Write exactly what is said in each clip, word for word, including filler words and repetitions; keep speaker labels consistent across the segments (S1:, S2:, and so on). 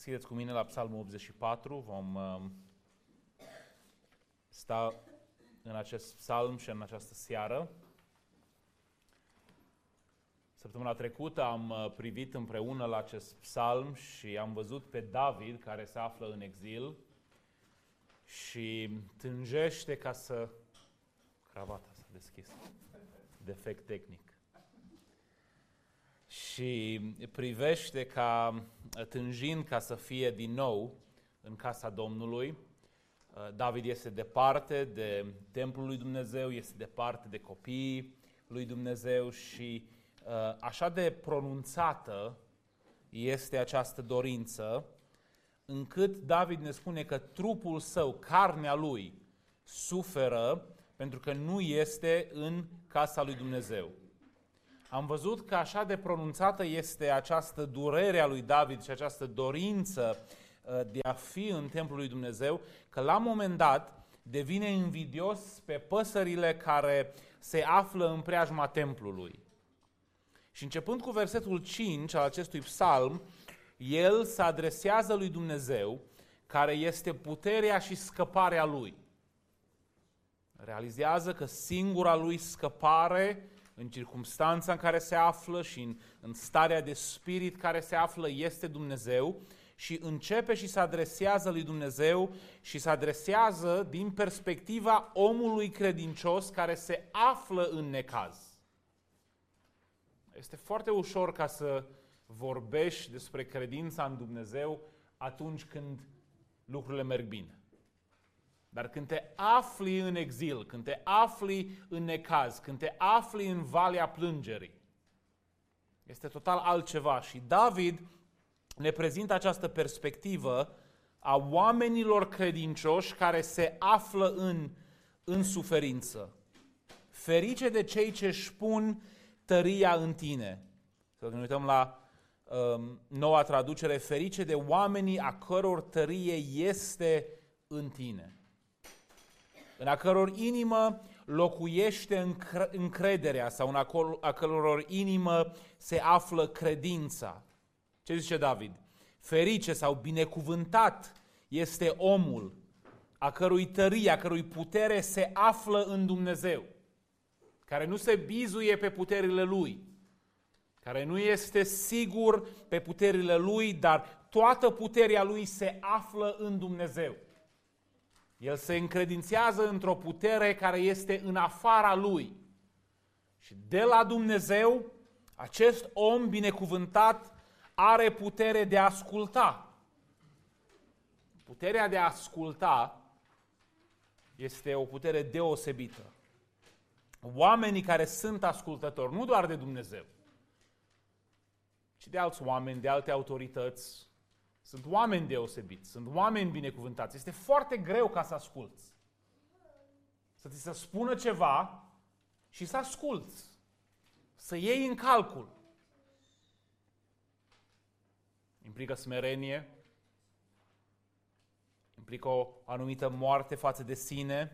S1: Deschideți cu mine la Psalmul optzeci și patru, vom uh, sta în acest psalm și în această seară. Săptămâna trecută am uh, privit împreună la acest psalm și am văzut pe David, care se află în exil și tânjește ca să... Cravata s-a deschis. Defect tehnic. Și privește ca, tânjind ca să fie din nou în casa Domnului. David este departe de templul lui Dumnezeu, este departe de copiii lui Dumnezeu și așa de pronunțată este această dorință, încât David ne spune că trupul său, carnea lui, suferă pentru că nu este în casa lui Dumnezeu. Am văzut că așa de pronunțată este această durere a lui David și această dorință de a fi în templul lui Dumnezeu, că la un moment dat devine invidios pe păsările care se află în preajma templului. Și începând cu versetul cinci al acestui psalm, el se adresează lui Dumnezeu, care este puterea și scăparea lui. Realizează că singura lui scăpare în circumstanța în care se află și în, în starea de spirit care se află este Dumnezeu și începe și se adresează lui Dumnezeu și se adresează din perspectiva omului credincios care se află în necaz. Este foarte ușor ca să vorbești despre credința în Dumnezeu atunci când lucrurile merg bine. Dar când te afli în exil, când te afli în necaz, când te afli în valea plângerii, este total altceva. Și David ne prezintă această perspectivă a oamenilor credincioși care se află în, în suferință. Ferice de cei ce își pun tăria în tine. Să ne uităm la um, noua traducere, ferice de oamenii a căror tărie este în tine. În a căror inimă locuiește încrederea sau în a căror inimă se află credința. Ce zice David? Ferice sau binecuvântat este omul a cărui tărie, a cărui putere se află în Dumnezeu, care nu se bizuie pe puterile lui, care nu este sigur pe puterile lui, dar toată puterea lui se află în Dumnezeu. El se încredințează într-o putere care este în afara lui. Și de la Dumnezeu, acest om binecuvântat are putere de a asculta. Puterea de a asculta este o putere deosebită. Oamenii care sunt ascultători, nu doar de Dumnezeu, ci de alți oameni, de alte autorități, sunt oameni deosebiți, sunt oameni binecuvântați. Este foarte greu ca să asculți. Să ți se spună ceva și să asculți. Să iei în calcul. Implică smerenie, implică o anumită moarte față de sine,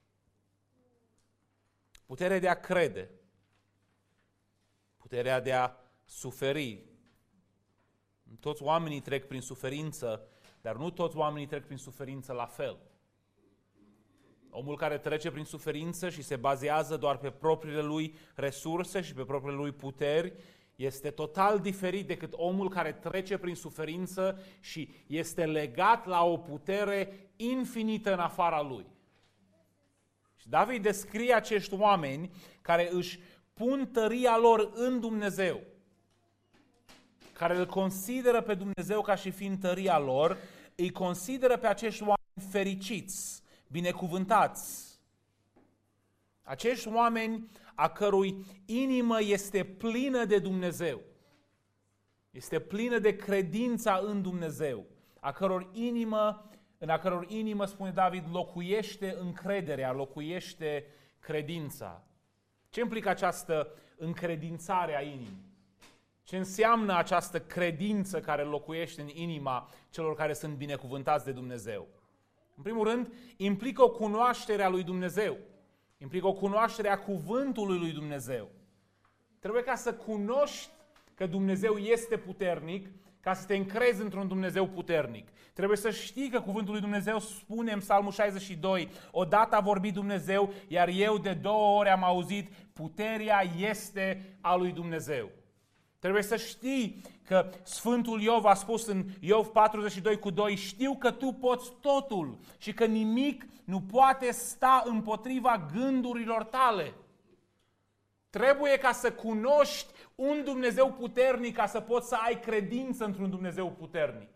S1: puterea de a crede, puterea de a suferi. Toți oamenii trec prin suferință, dar nu toți oamenii trec prin suferință la fel. Omul care trece prin suferință și se bazează doar pe propriile lui resurse și pe propriile lui puteri este total diferit decât omul care trece prin suferință și este legat la o putere infinită în afara lui. Și David descrie acești oameni care își pun tăria lor în Dumnezeu, care îl consideră pe Dumnezeu ca și fiind tăria lor, îi consideră pe acești oameni fericiți, binecuvântați. Acești oameni a cărui inimă este plină de Dumnezeu, este plină de credința în Dumnezeu, a căror inimă, în a căror inimă, spune David, locuiește încrederea, locuiește credința. Ce implică această încredințare a inimii? Ce înseamnă această credință care locuiește în inima celor care sunt binecuvântați de Dumnezeu? În primul rând, implică o cunoaștere a lui Dumnezeu. Implică o cunoaștere a cuvântului lui Dumnezeu. Trebuie ca să cunoști că Dumnezeu este puternic, ca să te încrezi într-un Dumnezeu puternic. Trebuie să știi că cuvântul lui Dumnezeu spune în Psalmul șaizeci și doi, odată a vorbit Dumnezeu, iar eu de două ori am auzit, puterea este a lui Dumnezeu. Trebuie să știi că Sfântul Iov a spus în Iov patruzeci și doi cu doi, știu că tu poți totul și că nimic nu poate sta împotriva gândurilor tale. Trebuie ca să cunoști un Dumnezeu puternic ca să poți să ai credință într-un Dumnezeu puternic.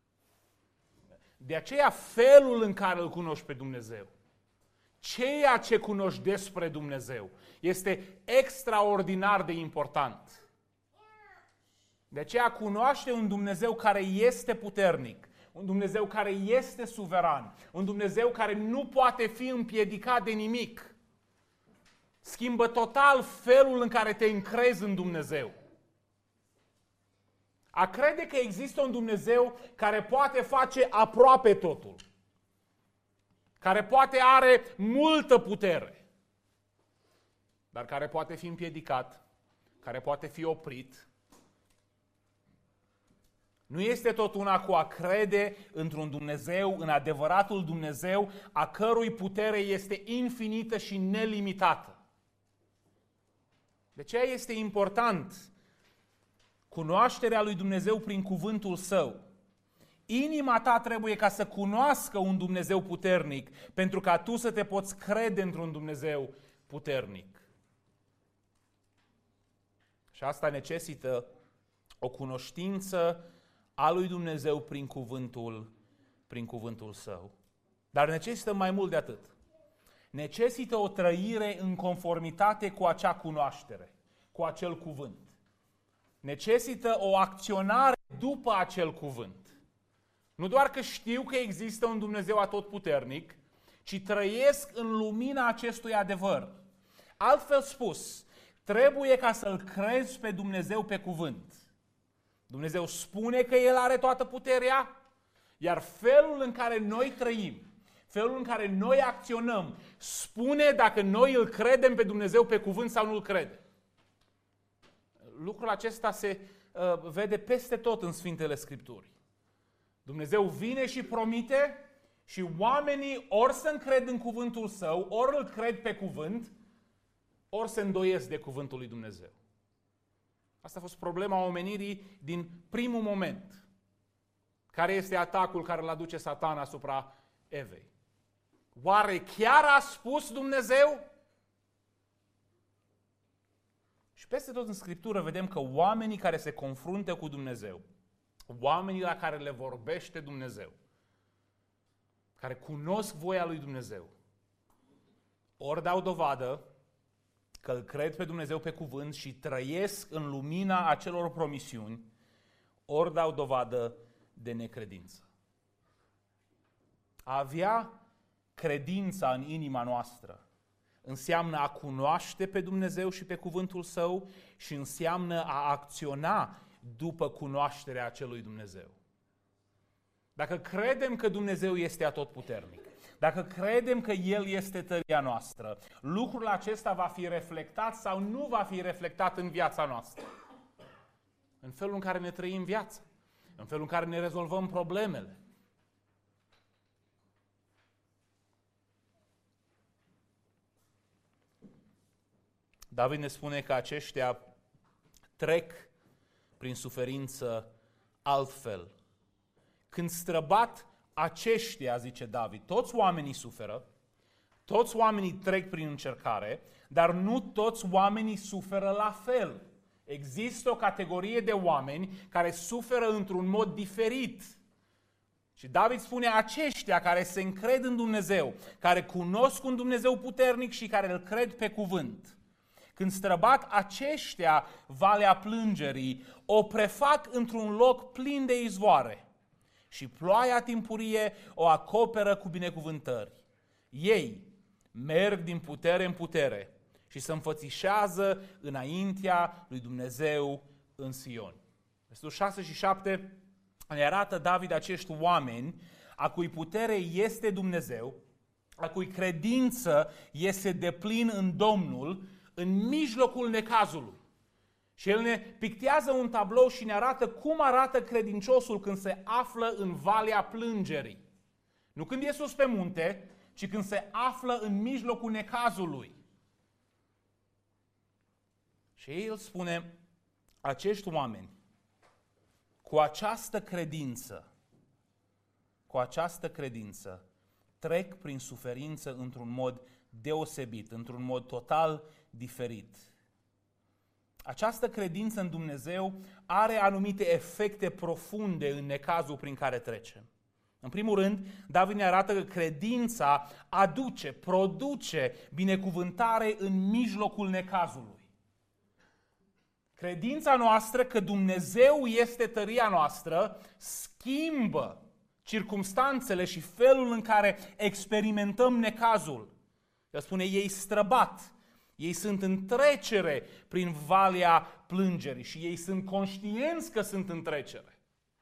S1: De aceea felul în care îl cunoști pe Dumnezeu, ceea ce cunoști despre Dumnezeu, este extraordinar de important. De aceea cunoaște un Dumnezeu care este puternic, un Dumnezeu care este suveran, un Dumnezeu care nu poate fi împiedicat de nimic. Schimbă total felul în care te încrezi în Dumnezeu. A crede că există un Dumnezeu care poate face aproape totul, care poate are multă putere, dar care poate fi împiedicat, care poate fi oprit. Nu este tot una cu a crede într-un Dumnezeu, în adevăratul Dumnezeu, a cărui putere este infinită și nelimitată. De aceea este important cunoașterea lui Dumnezeu prin cuvântul Său. Inima ta trebuie ca să cunoască un Dumnezeu puternic, pentru ca tu să te poți crede într-un Dumnezeu puternic. Și asta necesită o cunoștință a lui Dumnezeu prin cuvântul, prin cuvântul Său. Dar necesită mai mult de atât. Necesită o trăire în conformitate cu acea cunoaștere, cu acel cuvânt. Necesită o acționare după acel cuvânt. Nu doar că știu că există un Dumnezeu atotputernic, ci trăiesc în lumina acestui adevăr. Altfel spus, trebuie ca să-L crezi pe Dumnezeu pe cuvânt. Dumnezeu spune că El are toată puterea, iar felul în care noi trăim, felul în care noi acționăm, spune dacă noi îl credem pe Dumnezeu pe cuvânt sau nu îl credem. Lucrul acesta se uh, vede peste tot în Sfintele Scripturi. Dumnezeu vine și promite și oamenii ori se încred în cuvântul Său, ori îl cred pe cuvânt, ori se îndoiesc de cuvântul lui Dumnezeu. Asta a fost problema omenirii din primul moment. Care este atacul care îl aduce Satan asupra Evei? Oare chiar a spus Dumnezeu? Și peste tot în Scriptură vedem că oamenii care se confruntă cu Dumnezeu, oamenii la care le vorbește Dumnezeu, care cunosc voia lui Dumnezeu, ori dau dovadă că îl cred pe Dumnezeu pe cuvânt și trăiesc în lumina acelor promisiuni, ori dau dovadă de necredință. A avea credința în inima noastră înseamnă a cunoaște pe Dumnezeu și pe cuvântul Său și înseamnă a acționa după cunoașterea acelui Dumnezeu. Dacă credem că Dumnezeu este atotputernic, dacă credem că El este tăria noastră, lucrul acesta va fi reflectat sau nu va fi reflectat în viața noastră. În felul în care ne trăim viața, în felul în care ne rezolvăm problemele. David ne spune că aceștia trec prin suferință altfel. Când străbat aceștia, zice David, toți oamenii suferă, toți oamenii trec prin încercare, dar nu toți oamenii suferă la fel. Există o categorie de oameni care suferă într-un mod diferit. Și David spune aceștia care se încred în Dumnezeu, care cunosc un Dumnezeu puternic și care îl cred pe cuvânt. Când străbat aceștia valea plângerii, o prefac într-un loc plin de izvoare și ploaia timpurie o acoperă cu binecuvântări. Ei merg din putere în putere și se înfățișează înaintea lui Dumnezeu în Sion. Versetul șase și șapte ne arată David acești oameni a cui putere este Dumnezeu, a cui credință este deplin în Domnul, în mijlocul necazului. Și el ne pictează un tablou și ne arată cum arată credinciosul când se află în valea plângerii. Nu când e sus pe munte, ci când se află în mijlocul necazului. Și el spune, acești oameni, cu această credință, cu această credință, trec prin suferință într-un mod deosebit, într-un mod total diferit. Această credință în Dumnezeu are anumite efecte profunde în necazul prin care trecem. În primul rând, David ne arată că credința aduce, produce binecuvântare în mijlocul necazului. Credința noastră că Dumnezeu este tăria noastră schimbă circumstanțele și felul în care experimentăm necazul. El spune, ei străbat, ei sunt în trecere prin valea plângerii și ei sunt conștienți că sunt în trecere.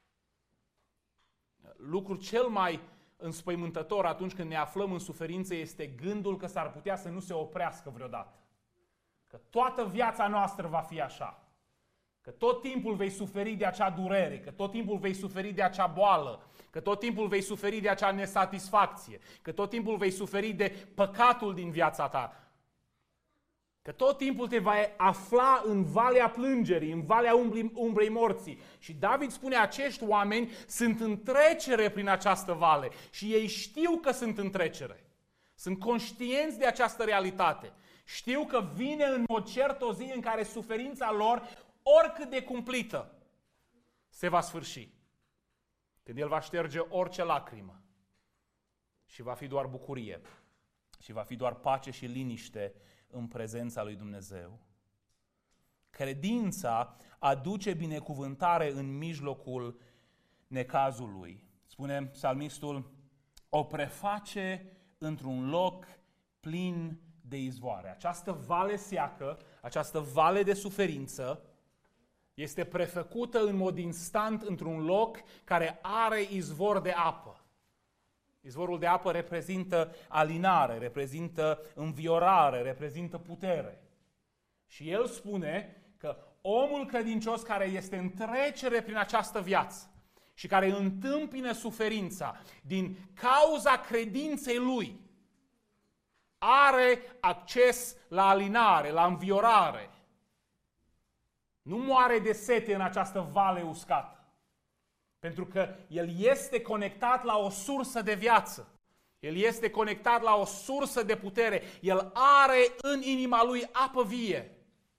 S1: Lucrul cel mai înspăimântător atunci când ne aflăm în suferință este gândul că s-ar putea să nu se oprească vreodată. Că toată viața noastră va fi așa. Că tot timpul vei suferi de acea durere, că tot timpul vei suferi de acea boală, că tot timpul vei suferi de acea nesatisfacție, că tot timpul vei suferi de păcatul din viața ta. Că tot timpul te vei afla în valea plângerii, în valea umbrei, umbrei morții. Și David spune, acești oameni sunt în trecere prin această vale și ei știu că sunt în trecere. Sunt conștienți de această realitate. Știu că vine în mod cert o zi în care suferința lor, oricât de cumplită, se va sfârși. Când El va șterge orice lacrimă și va fi doar bucurie și va fi doar pace și liniște în prezența lui Dumnezeu. Credința aduce binecuvântare în mijlocul necazului. Spune psalmistul, o preface într-un loc plin de izvoare. Această vale seacă, această vale de suferință, este prefăcută în mod instant într-un loc care are izvor de apă. Izvorul de apă reprezintă alinare, reprezintă înviorare, reprezintă putere. Și el spune că omul credincios care este în trecere prin această viață și care întâmpină suferința din cauza credinței lui, are acces la alinare, la înviorare. Nu moare de sete în această vale uscată. Pentru că el este conectat la o sursă de viață. El este conectat la o sursă de putere. El are în inima lui apă vie.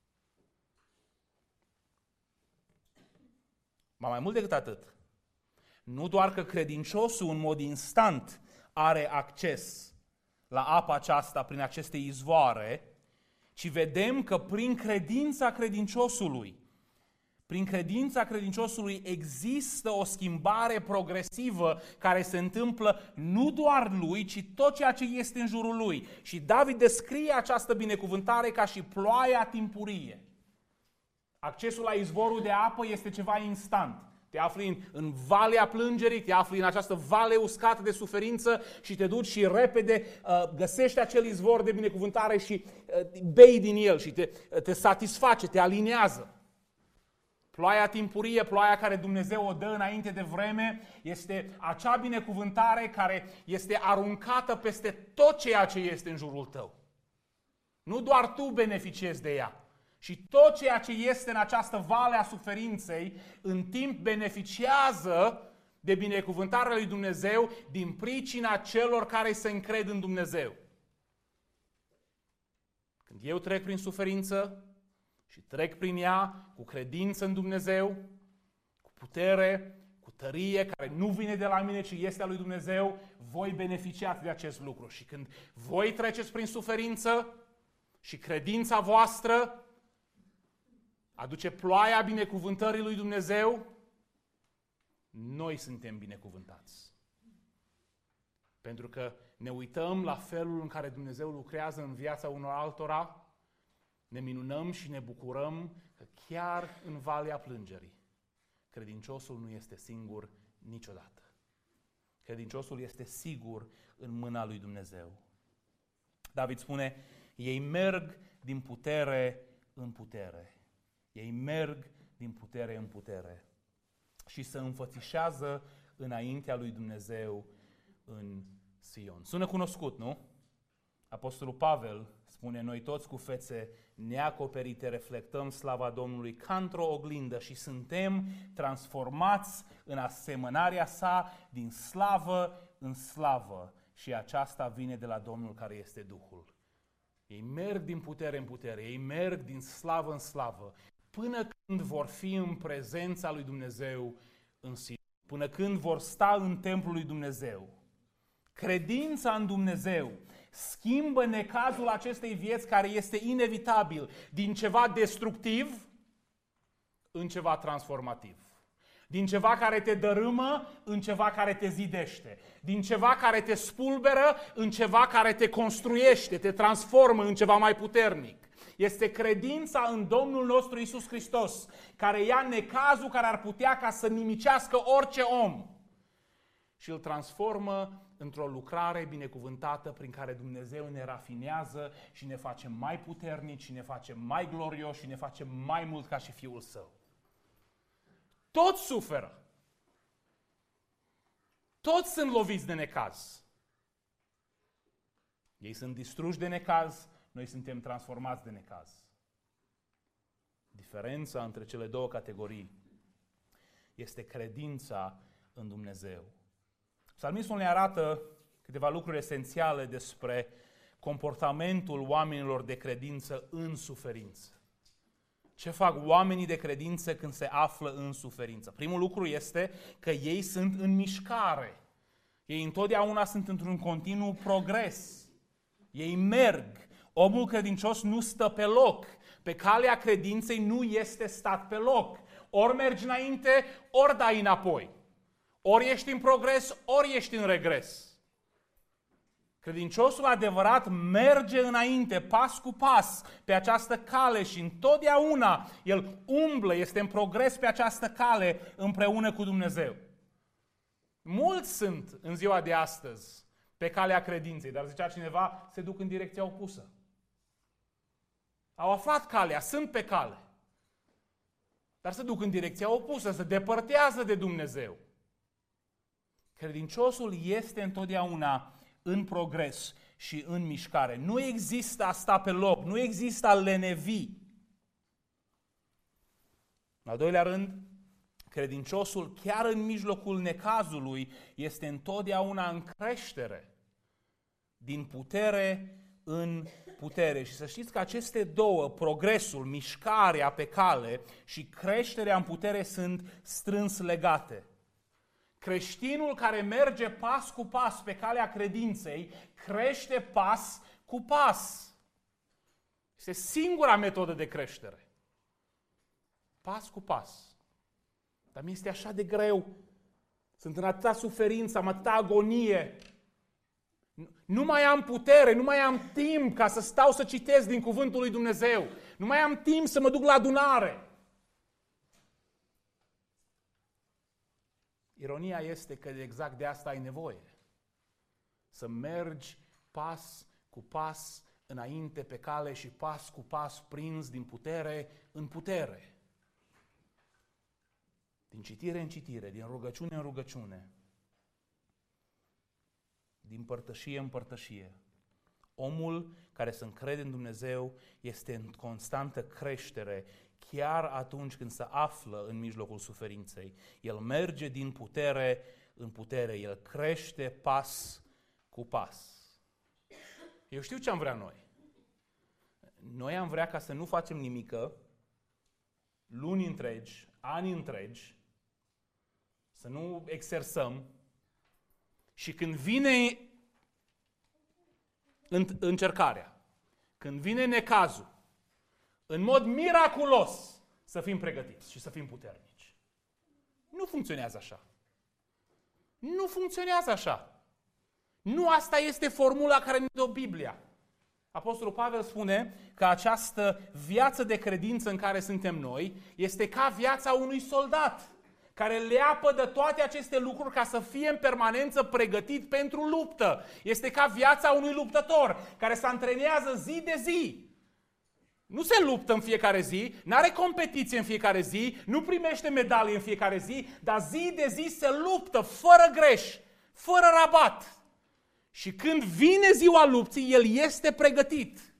S1: Mai mult decât atât, nu doar că credinciosul în mod instant are acces la apa aceasta prin aceste izvoare, ci vedem că prin credința credinciosului, prin credința credinciosului există o schimbare progresivă care se întâmplă nu doar lui, ci tot ceea ce este în jurul lui. Și David descrie această binecuvântare ca și ploaia timpurie. Accesul la izvorul de apă este ceva instant. Te afli în, în valea plângerii, te afli în această vale uscată de suferință și te duci și repede uh, găsești acel izvor de binecuvântare și uh, bei din el și te, uh, te satisface, te alinează. Ploaia timpurie, ploaia care Dumnezeu o dă înainte de vreme, este acea binecuvântare care este aruncată peste tot ceea ce este în jurul tău. Nu doar tu beneficiezi de ea. Și tot ceea ce este în această vale a suferinței, în timp beneficiază de binecuvântarea lui Dumnezeu din pricina celor care se încred în Dumnezeu. Când eu trec prin suferință și trec prin ea cu credință în Dumnezeu, cu putere, cu tărie, care nu vine de la mine, ci este a lui Dumnezeu, voi beneficiați de acest lucru. Și când voi treceți prin suferință și credința voastră aduce ploaia binecuvântării lui Dumnezeu, noi suntem binecuvântați. Pentru că ne uităm la felul în care Dumnezeu lucrează în viața unor altora, ne minunăm și ne bucurăm că chiar în valea plângerii, credinciosul nu este singur niciodată. Credinciosul este sigur în mâna lui Dumnezeu. David spune, ei merg din putere în putere. Ei merg din putere în putere și se înfățișează înaintea lui Dumnezeu în Sion. Sună cunoscut, nu? Apostolul Pavel spune, noi toți cu fețe neacoperite reflectăm slava Domnului ca într-o oglindă și suntem transformați în asemănarea sa din slavă în slavă și aceasta vine de la Domnul care este Duhul. Ei merg din putere în putere, ei merg din slavă în slavă, până când vor fi în prezența lui Dumnezeu în Sion, până când vor sta în templul lui Dumnezeu. Credința în Dumnezeu schimbă necazul acestei vieți care este inevitabil din ceva destructiv în ceva transformativ. Din ceva care te dărâmă în ceva care te zidește. Din ceva care te spulberă în ceva care te construiește, te transformă în ceva mai puternic. Este credința în Domnul nostru Iisus Hristos care ia necazul care ar putea ca să nimicească orice om și îl transformă într-o lucrare binecuvântată prin care Dumnezeu ne rafinează și ne face mai puternici și ne face mai glorioși și ne face mai mult ca și Fiul Său. Toți suferă. Toți sunt loviți de necaz. Ei sunt distruși de necaz, noi suntem transformați de necaz. Diferența între cele două categorii este credința în Dumnezeu. Psalmistul ne arată câteva lucruri esențiale despre comportamentul oamenilor de credință în suferință. Ce fac oamenii de credință când se află în suferință? Primul lucru este că ei sunt în mișcare. Ei întotdeauna sunt într-un continuu progres. Ei merg. Omul credincios nu stă pe loc. Pe calea credinței nu este stat pe loc. Ori mergi înainte, ori dai înapoi. Ori ești în progres, ori ești în regres. Credinciosul adevărat merge înainte, pas cu pas, pe această cale și întotdeauna el umblă, este în progres pe această cale împreună cu Dumnezeu. Mulți sunt în ziua de astăzi pe calea credinței, dar zicea cineva, se duc în direcția opusă. Au aflat calea, sunt pe cale, dar se duc în direcția opusă, se depărtează de Dumnezeu. Credinciosul este întotdeauna în progres și în mișcare. Nu există a sta pe loc, nu există a lenevi. În al doilea rând, credinciosul, chiar în mijlocul necazului, este întotdeauna în creștere, din putere în putere. Și să știți că aceste două, progresul, mișcarea pe cale și creșterea în putere, sunt strâns legate. Creștinul care merge pas cu pas pe calea credinței, crește pas cu pas. Este singura metodă de creștere. Pas cu pas. Dar mi este așa de greu. Sunt în atâta suferință, am atâta agonie. Nu mai am putere, nu mai am timp ca să stau să citesc din cuvântul lui Dumnezeu. Nu mai am timp să mă duc la adunare. Ironia este că exact de asta ai nevoie. Să mergi pas cu pas înainte pe cale și pas cu pas prins din putere în putere. Din citire în citire, din rugăciune în rugăciune, din părtășie în părtășie. Omul care se încrede în Dumnezeu este în constantă creștere, chiar atunci când se află în mijlocul suferinței. El merge din putere în putere, el crește pas cu pas. Eu știu ce am vrea noi. Noi am vrea ca să nu facem nimică, luni întregi, ani întregi, să nu exersăm și când vine încercarea, când vine necazul, în mod miraculos să fim pregătiți și să fim puternici. Nu funcționează așa. Nu funcționează așa. Nu asta este formula care ne dă Biblia. Apostolul Pavel spune că această viață de credință în care suntem noi este ca viața unui soldat care leapă de toate aceste lucruri ca să fie în permanență pregătit pentru luptă. Este ca viața unui luptător care se antrenează zi de zi. Nu se luptă în fiecare zi, nu are competiție în fiecare zi, nu primește medalii în fiecare zi, dar zi de zi se luptă fără greș, fără rabat. Și când vine ziua lupții, el este pregătit.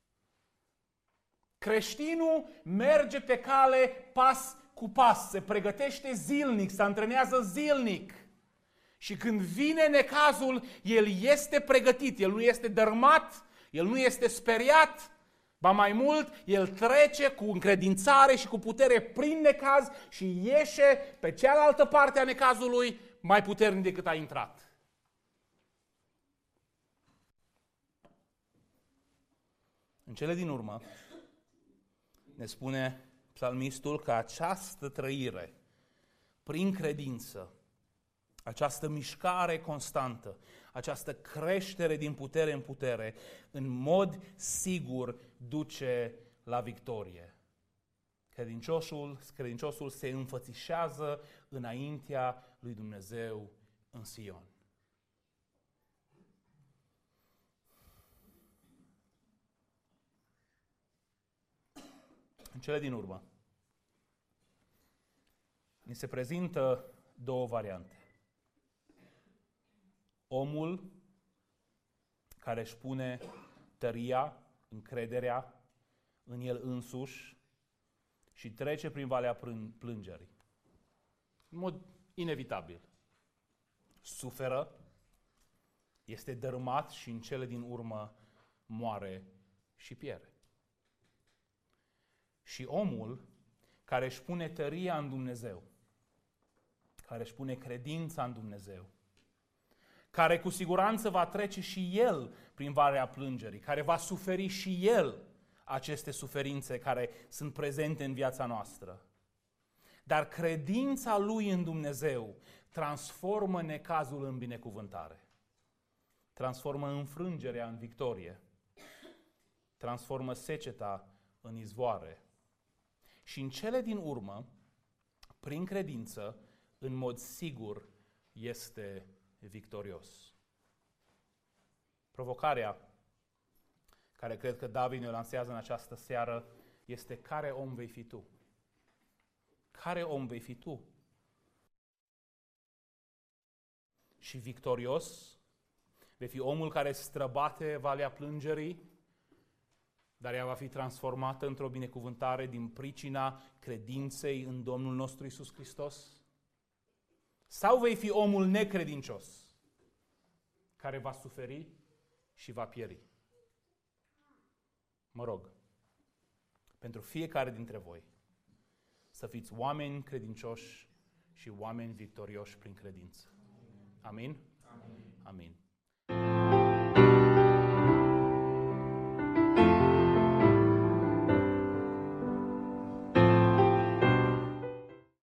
S1: Creștinul merge pe cale pas cu pas, se pregătește zilnic, se antrenează zilnic. Și când vine necazul, el este pregătit, el nu este dărmat, el nu este speriat, ba mai mult, el trece cu încredințare și cu putere prin necaz și ieșe pe cealaltă parte a necazului mai puternic decât a intrat. În cele din urmă, ne spune psalmistul că această trăire, prin credință, această mișcare constantă, această creștere din putere în putere, în mod sigur duce la victorie. Credinciosul, credinciosul se înfățișează înaintea lui Dumnezeu în Sion. În cele din urmă, ni se prezintă două variante. Omul care își pune tăria, încrederea în el însuși și trece prin valea plângerii. În mod inevitabil. Suferă, este dărâmat și în cele din urmă moare și pierde. Și omul care își pune tăria în Dumnezeu, care își pune credința în Dumnezeu, care cu siguranță va trece și el prin valea plângerii, care va suferi și el aceste suferințe care sunt prezente în viața noastră. Dar credința lui în Dumnezeu transformă necazul în binecuvântare, transformă înfrângerea în victorie, transformă seceta în izvoare. Și în cele din urmă, prin credință, în mod sigur, este victorios. Provocarea care cred că David ne lansează în această seară este: care om vei fi tu? Care om vei fi tu? Și victorios vei fi omul care străbate valea plângerii, dar ea va fi transformată într-o binecuvântare din pricina credinței în Domnul nostru Iisus Hristos? Sau vei fi omul necredincios, care va suferi și va pieri? Mă rog, pentru fiecare dintre voi, să fiți oameni credincioși și oameni victorioși prin credință. Amin? Amin. Amin.